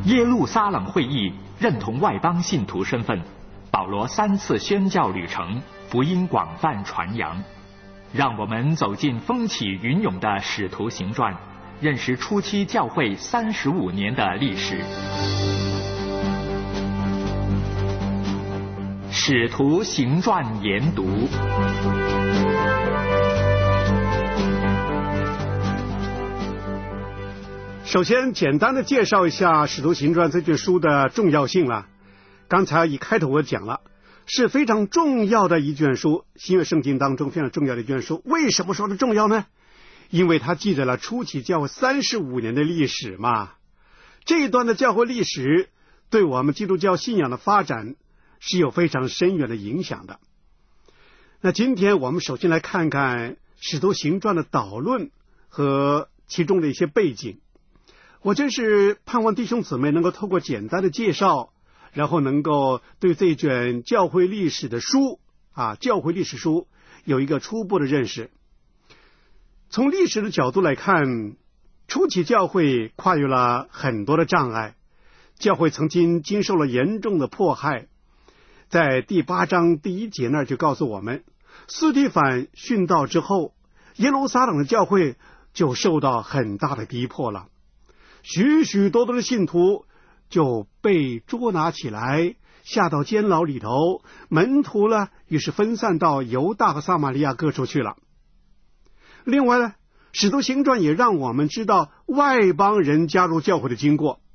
耶路撒冷会议认同外邦信徒身份，保罗3次宣教旅程，福音广泛传扬。让我们走进风起云涌的使徒行传，认识初期教会35年的历史。使徒行传研读。 首先简单的介绍一下《使徒行传》这卷书的重要性了。刚才一开头我讲了，是非常重要的一卷书，新约圣经当中非常重要的一卷书。为什么说它重要呢？因为它记载了初期教会35年的历史嘛。这一段的教会历史对我们基督教信仰的发展是有非常深远的影响的。那今天我们首先来看看《使徒行传》的导论和其中的一些背景。我真是盼望弟兄姊妹能够透过简单的介绍，然后能够对这卷教会历史的书教会历史书有一个初步的认识。从历史的角度来看，初期教会跨越了很多的障碍，教会曾经经受了严重的迫害。在第8章第1节那儿就告诉我们，司提反殉道之后，耶路撒冷的教会就受到很大的逼迫了，许许多多的信徒就被捉拿起来，下到监牢里头，门徒呢于是分散到犹大和撒玛利亚各处去了。另外呢，使徒行传也让我们知道外邦人加入教会的经过。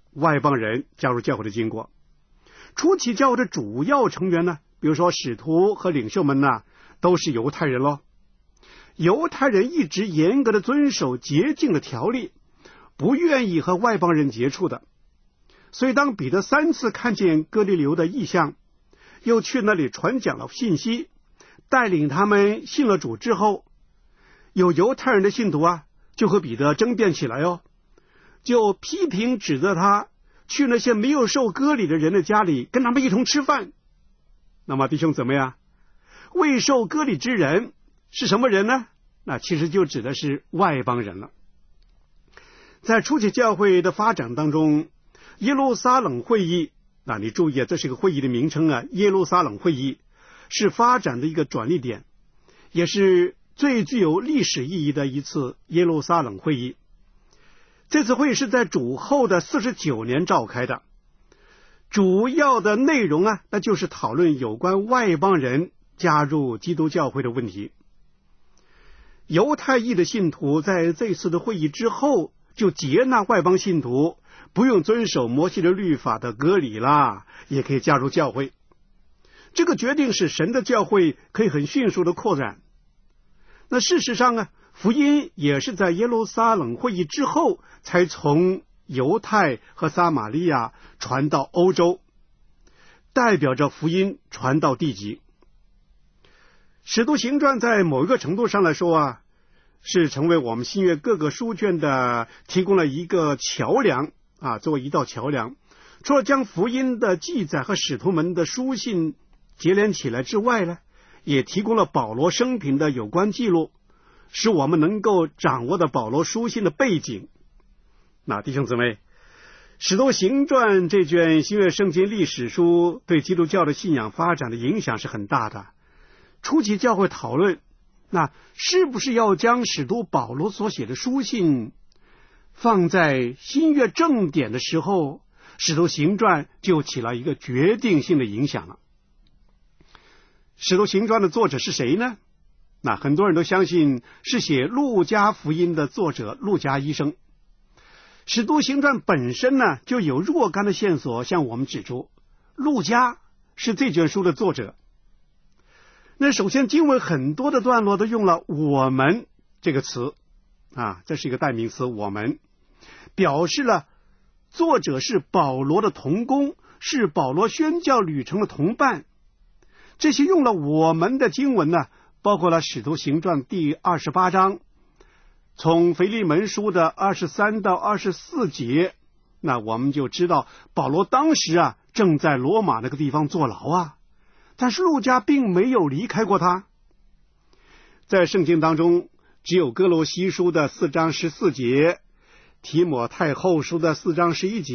初期教会的主要成员呢，比如说使徒和领袖们呢，都是犹太人咯。犹太人一直严格的遵守洁净的条例，不愿意和外邦人接触的。所以当彼得3次看见哥尼流的异象，又去那里传讲了信息，带领他们信了主之后，有犹太人的信徒就和彼得争辩起来就批评指责他去那些没有受割礼的人的家里跟他们一同吃饭。那么弟兄姊妹未受割礼之人是什么人呢？那其实就指的是外邦人了。在初期教会的发展当中，耶路撒冷会议，那你注意这是一个会议的名称耶路撒冷会议是发展的一个转捩点，也是最具有历史意义的一次耶路撒冷会议。这次会议是在主后的49年召开的，主要的内容那就是讨论有关外邦人加入基督教会的问题。犹太裔的信徒在这次的会议之后就接纳外邦信徒不用遵守摩西的律法的割礼啦，也可以加入教会。这个决定使神的教会可以很迅速的扩展。那事实上福音也是在耶路撒冷会议之后才从犹太和撒玛利亚传到欧洲，代表着福音传到地极。使徒行传在某一个程度上来说是成为我们新约各个书卷的提供了一个桥梁作为一道桥梁。除了将福音的记载和使徒们的书信结连起来之外呢，也提供了保罗生平的有关记录，使我们能够掌握的保罗书信的背景。那弟兄姊妹，使徒行传这卷新约圣经历史书对基督教的信仰发展的影响是很大的。初期教会讨论，那是不是要将使徒保罗所写的书信放在新约正典的时候，使徒行传就起了一个决定性的影响了。使徒行传的作者是谁呢？那很多人都相信是写路加福音的作者路加医生。使徒行传本身呢就有若干的线索向我们指出路加是这卷书的作者。那首先经文很多的段落都用了我们这个词这是一个代名词，我们表示了作者是保罗的同工，是保罗宣教旅程的同伴。这些用了我们的经文呢，包括了使徒行传第28章，从腓利门书的23到24节，那我们就知道保罗当时正在罗马那个地方坐牢但是路加并没有离开过他。在圣经当中只有哥罗西书的4章14节，提摩太后书的4章11节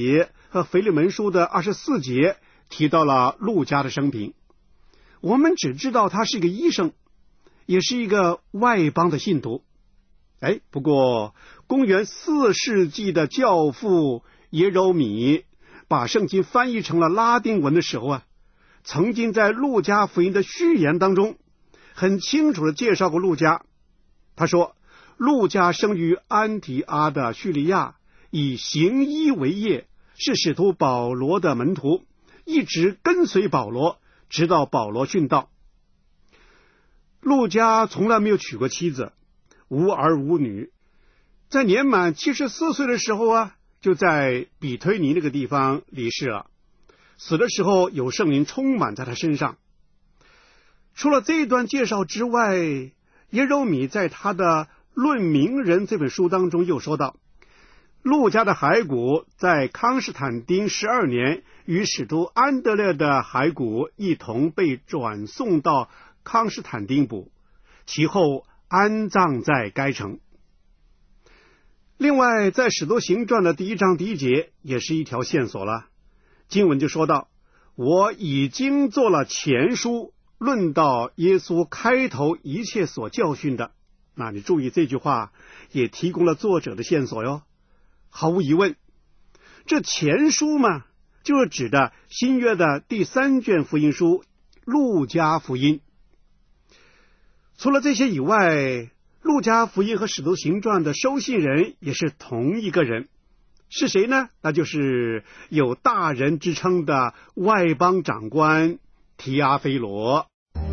和腓利门书的24节提到了路加的生平。我们只知道他是一个医生，也是一个外邦的信徒。不过公元4世纪的教父耶柔米把圣经翻译成了拉丁文的时候曾经在路加福音的序言当中很清楚地介绍过路加。他说，路加生于安提阿的叙利亚，以行医为业，是使徒保罗的门徒，一直跟随保罗，直到保罗殉道。路加从来没有娶过妻子，无儿无女，在年满74岁的时候就在比推尼那个地方离世了。死的时候有圣灵充满在他身上。除了这一段介绍之外，耶柔米在他的《论名人》这本书当中又说到，路加的骸骨在康斯坦丁12年与使徒安德烈的骸骨一同被转送到康斯坦丁堡，其后安葬在该城。另外，在使徒行传的1章1节也是一条线索了。经文就说到，我已经做了前书，论到耶稣开头一切所教训的。那你注意这句话也提供了作者的线索哟。毫无疑问，这前书嘛，就是指的新约的第3卷福音书路加福音。除了这些以外，路加福音和使徒行传的收信人也是同一个人，是谁呢？那就是有大人之称的外邦长官提阿非罗。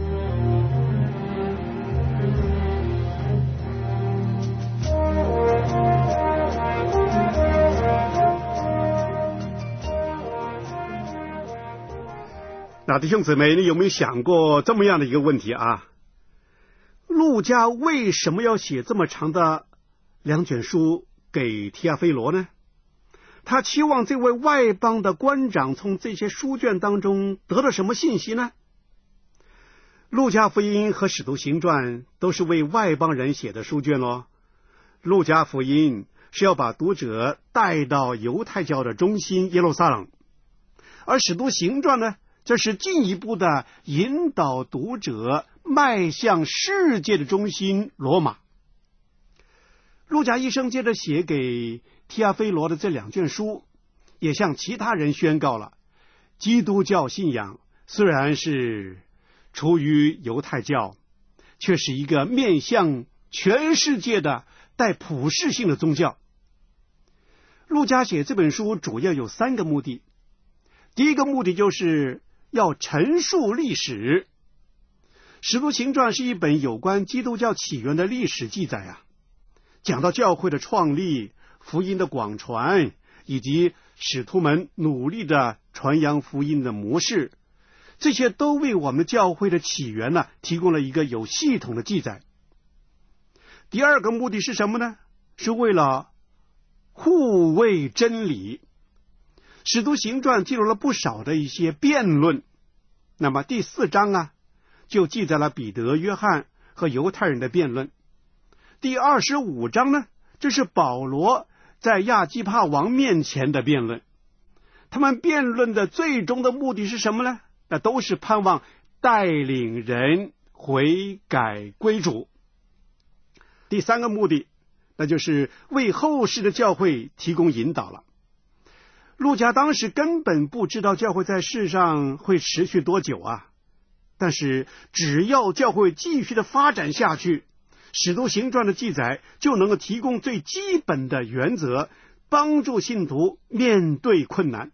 那弟兄姊妹，你有没有想过这么样的一个问题路加为什么要写这么长的2卷书给提阿非罗呢？他期望这位外邦的官长从这些书卷当中得到什么信息呢？路加福音和使徒行传都是为外邦人写的书卷咯。路加福音是要把读者带到犹太教的中心耶路撒冷，而使徒行传呢，这是进一步的引导读者迈向世界的中心罗马。路加医生接着写给提阿非罗的这2卷书，也向其他人宣告了基督教信仰虽然是出于犹太教，却是一个面向全世界的带普世性的宗教。路加写这本书主要有3个目的。第一个目的就是要陈述历史。使徒行传是一本有关基督教起源的历史记载讲到教会的创立、福音的广传，以及使徒们努力的传扬福音的模式，这些都为我们教会的起源提供了一个有系统的记载。第二个目的是什么呢？是为了护卫真理。使徒行传记录了不少的一些辩论，那么第4章就记载了彼得、约翰和犹太人的辩论。第25章呢，这是保罗在亚基帕王面前的辩论。他们辩论的最终的目的是什么呢？那都是盼望带领人悔改归主。第3个目的，那就是为后世的教会提供引导了。路加当时根本不知道教会在世上会持续多久但是只要教会继续的发展下去，使徒行传的记载就能够提供最基本的原则，帮助信徒面对困难。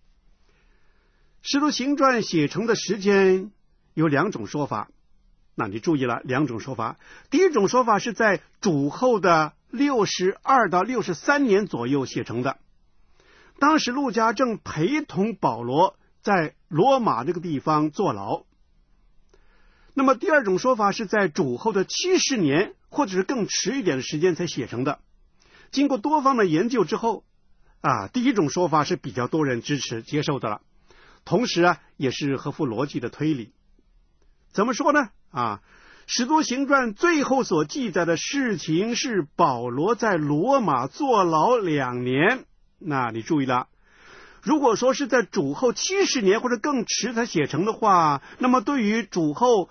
使徒行传写成的时间有2种说法，那你注意了，2种说法。第一种说法是在主后的62到63年左右写成的，当时路加正陪同保罗在罗马这个地方坐牢。那么第二种说法是在主后的70年或者是更迟一点的时间才写成的。经过多方的研究之后第一种说法是比较多人支持接受的了，同时也是合乎逻辑的推理。怎么说呢？使徒行传最后所记载的事情是保罗在罗马坐牢2年。那你注意了， 如果说是在主后70年或者更迟才写成的话，那么对于主后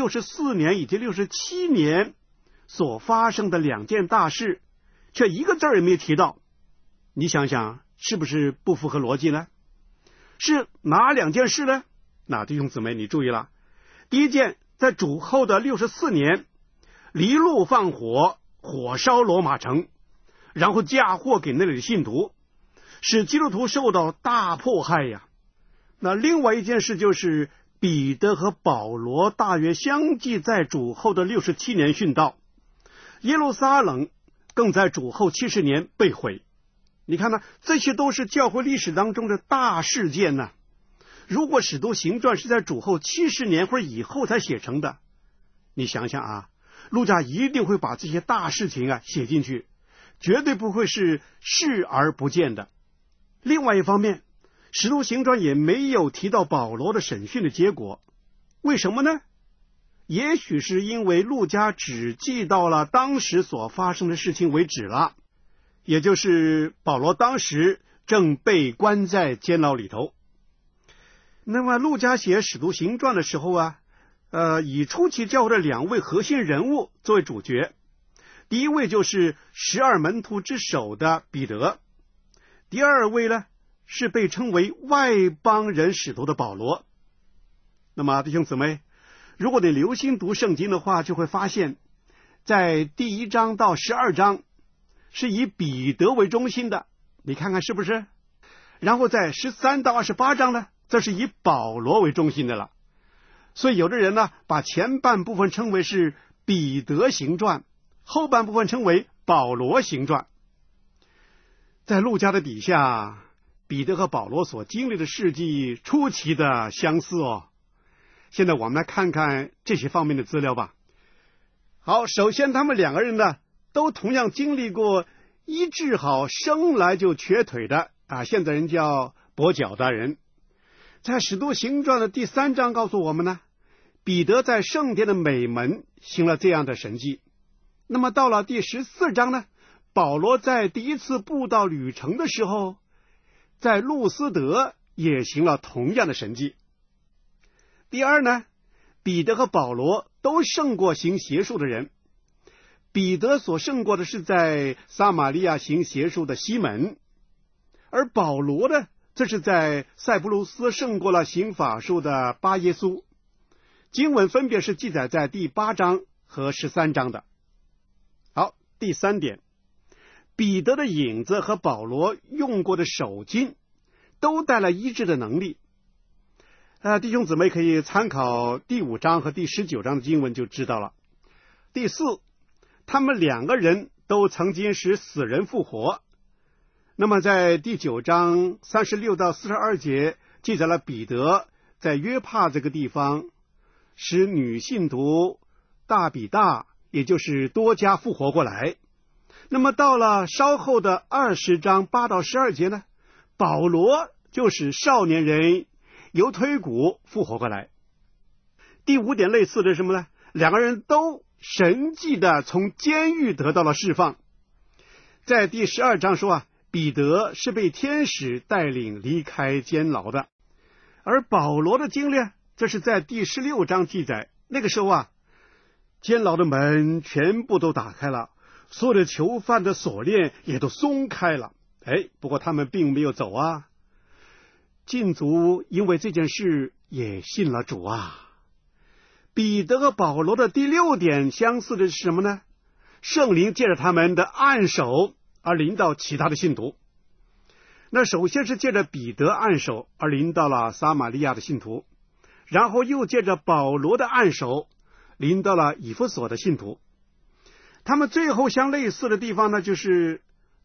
64年以及67年所发生的2件大事，却一个字也没有提到，你想想是不是不符合逻辑呢？是哪2件事呢？那弟兄姊妹你注意了，第一件，在主后的64年，离路放火，火烧罗马城，然后嫁祸给那里的信徒，使基督徒受到大迫害呀。那另外一件事就是彼得和保罗大约相继在主后的67年殉道，耶路撒冷更在主后70年被毁。你看呢，这些都是教会历史当中的大事件呢。如果使徒行传是在主后70年或者以后才写成的，你想想啊，路加一定会把这些大事情写进去，绝对不会是视而不见的。另外一方面，使徒行传也没有提到保罗的审讯的结果，为什么呢？也许是因为路加只记到了当时所发生的事情为止了，也就是保罗当时正被关在监牢里头。那么路加写使徒行传的时候以初期教会的2位核心人物作为主角。第一位就是12门徒之首的彼得，第二位呢是被称为外邦人使徒的保罗。那么弟兄姊妹，如果你留心读圣经的话，就会发现在第1章到12章是以彼得为中心的，你看看是不是？然后在13到28章呢，这是以保罗为中心的了。所以有的人呢，把前半部分称为是彼得行传，后半部分称为保罗行传。在路加的底下，彼得和保罗所经历的事迹出奇的相似哦。现在我们来看看这些方面的资料吧。好，首先他们2个人呢，都同样经历过医治好生来就瘸腿的现在人叫跛脚的人。在使徒行传的第3章告诉我们呢，彼得在圣殿的美门行了这样的神迹。那么到了第14章呢，保罗在第1次布道旅程的时候，在路斯德也行了同样的神迹。第二呢，彼得和保罗都胜过行邪术的人。彼得所胜过的是在撒玛利亚行邪术的西门，而保罗呢，这是在塞浦路斯胜过了行法术的巴耶稣。经文分别是记载在第8章和13章的。好，第3点，彼得的影子和保罗用过的手巾都带了医治的能力。弟兄姊妹可以参考第5章和第19章的经文就知道了。第4，他们2个人都曾经使死人复活。那么在第9章36到42节记载了彼得在约帕这个地方使女信徒大比大，也就是多加复活过来。那么到了稍后的20章8到12节呢，保罗就使少年人由推骨复活过来。第5点类似的是什么呢？2个人都神迹的从监狱得到了释放。在第12章说彼得是被天使带领离开监牢的，而保罗的经历这是在第16章记载。那个时候监牢的门全部都打开了，所有的囚犯的锁链也都松开了。不过他们并没有走禁卒因为这件事也信了主彼得和保罗的第6点相似的是什么呢？圣灵借着他们的按手而临到其他的信徒。那首先是借着彼得按手而临到了撒玛利亚的信徒，然后又借着保罗的按手临到了以弗所的信徒。他们最后相类似的地方呢，就是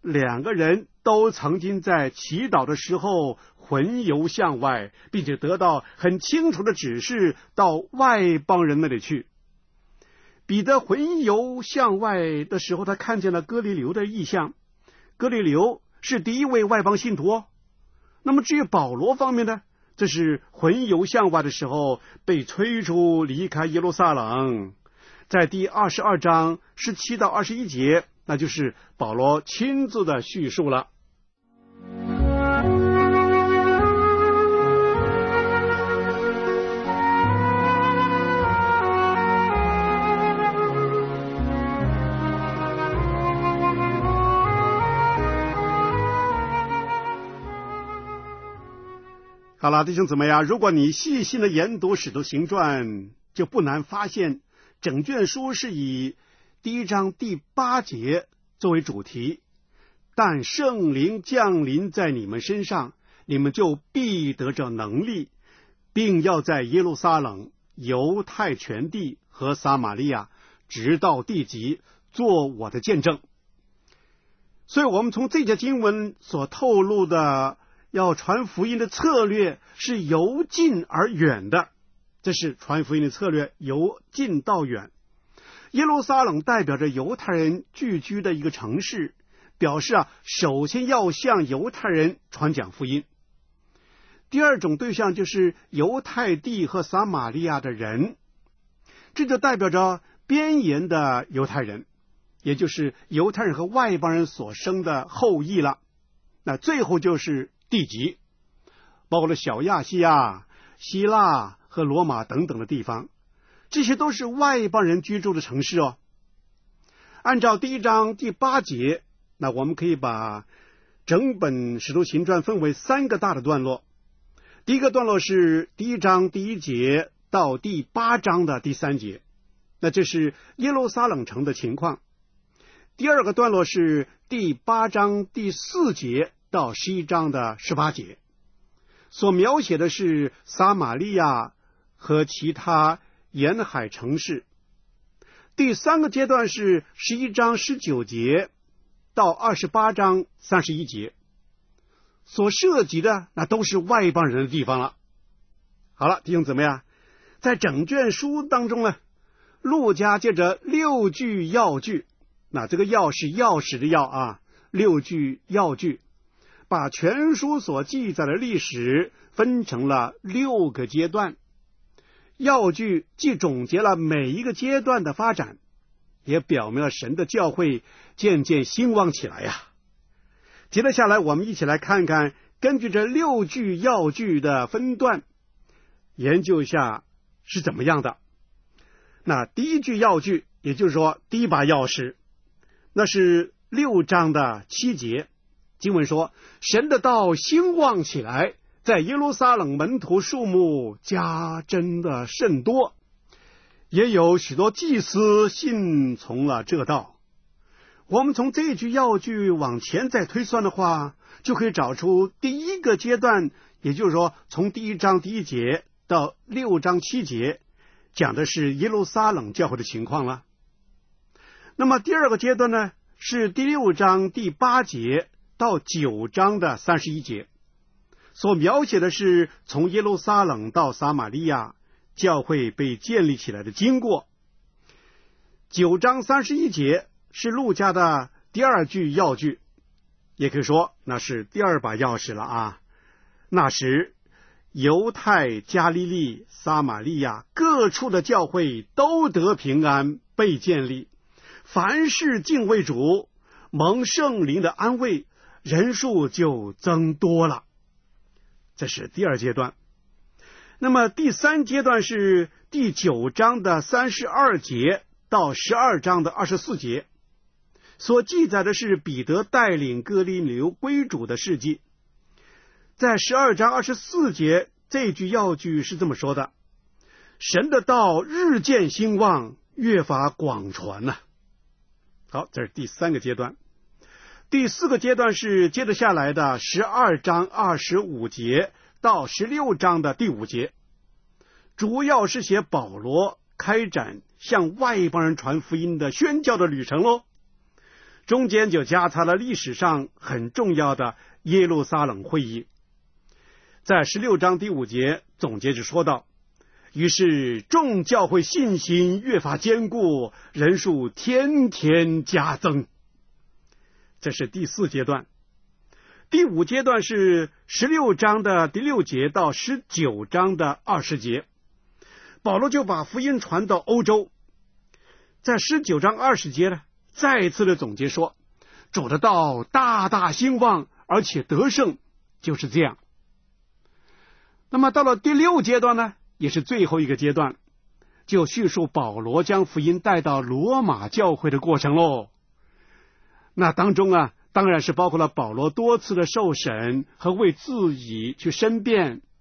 2个人都曾经在祈祷的时候魂游向外，并且得到很清楚的指示到外邦人那里去。彼得魂游向外的时候，他看见了哥尼流的异象，哥尼流是第1位外邦信徒那么至于保罗方面呢，这是魂游向外的时候被催出离开耶路撒冷。在第22章17到21节，那就是保罗亲自的叙述了。 好了，弟兄姊妹啊，如果你细心的研读《使徒行传》，就不难发现，整卷书是以第1章第8节作为主题。但圣灵降临在你们身上，你们就必得着能力，并要在耶路撒冷、犹太全地和撒玛利亚，直到地极，做我的见证。所以我们从这节经文所透露的要传福音的策略是由近而远的，这是传福音的策略，由近到远。耶路撒冷代表着犹太人聚居的一个城市，表示首先要向犹太人传讲福音。第二种对象就是犹太地和撒玛利亚的人，这就代表着边沿的犹太人，也就是犹太人和外邦人所生的后裔了。那最后就是地极，包括了小亚细亚、希腊和罗马等等的地方，这些都是外邦人居住的城市哦。按照第1章第8节，那我们可以把整本使徒行传分为3个大的段落。第一个段落是第1章第1节到第8章的第3节，那这是耶路撒冷城的情况。第二个段落是第8章第4节到11章的18节，所描写的是撒玛利亚和其他沿海城市。第3个阶段是11章19节到28章31节，所涉及的那都是外邦人的地方了。好了，弟兄姊妹啊，在整卷书当中呢，路加借着6句要句，那这个要是钥匙的要啊，6句要句，把全书所记载的历史分成了6个阶段。要句既总结了每一个阶段的发展，也表明了神的教会渐渐兴旺起来呀。接着下来，我们一起来看看，根据这6句要句的分段，研究一下是怎么样的。那第1句要句，也就是说第一把钥匙，那是6章的7节，经文说，神的道兴旺起来，在耶路撒冷门徒数目加增的甚多，也有许多祭司信从了这道。我们从这句要句往前再推算的话，就可以找出第1个阶段，也就是说从第1章第1节到6章7节，讲的是耶路撒冷教会的情况了。那么第2个阶段呢，是第6章第8节到9章的31节，所描写的是从耶路撒冷到撒玛利亚教会被建立起来的经过。9章31节是路加的第2句要句，也可以说那是第2把钥匙了啊。那时犹太、加利利、撒玛利亚各处的教会都得平安，被建立，凡事敬畏主，蒙圣灵的安慰，人数就增多了。这是第2阶段。那么第3阶段是第9章的32节到12章的24节，所记载的是彼得带领哥尼流归主的事迹。在12章24节，这句要句是这么说的，神的道日渐兴旺，越发广传了。好，这是第3个阶段。第4个阶段是接着下来的12章25节到16章的第5节，主要是写保罗开展向外邦人传福音的宣教的旅程咯。中间就夹杂了历史上很重要的耶路撒冷会议。在16章第5节总结就说到，于是众教会信心越发坚固，人数天天加增。这是第4阶段。第5阶段是16章的第6节到19章的20节，保罗就把福音传到欧洲。在19章20节呢，再次的总结说，主的道大大兴旺，而且得胜，就是这样。那么到了第6阶段呢，也是最后一个阶段，就叙述保罗将福音带到罗马教会的过程咯。那当中当然是包括了保罗多次的受审和为自己去申辩，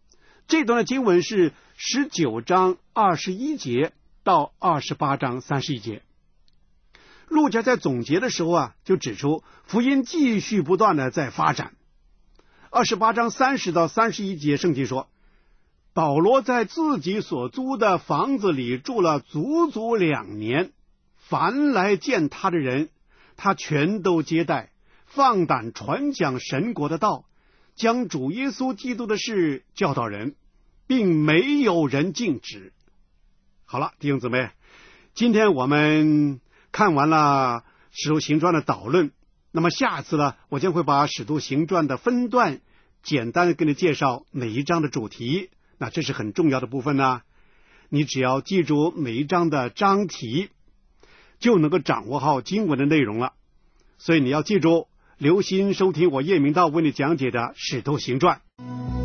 这段的经文是19章21节到28章31节。路加在总结的时候就指出福音继续不断的在发展。28章30到31节圣经说，保罗在自己所租的房子里住了足足2年，凡来见他的人，他全都接待，放胆传讲神国的道，将主耶稣基督的事教导人，并没有人禁止。好了，弟兄姊妹，今天我们看完了使徒行传的导论，那么下次呢，我将会把使徒行传的分段简单的跟你介绍每一章的主题。那这是很重要的部分呢，你只要记住每一章的章题，就能够掌握好经文的内容了。所以你要记住，留心收听我叶明道为你讲解的使徒行传。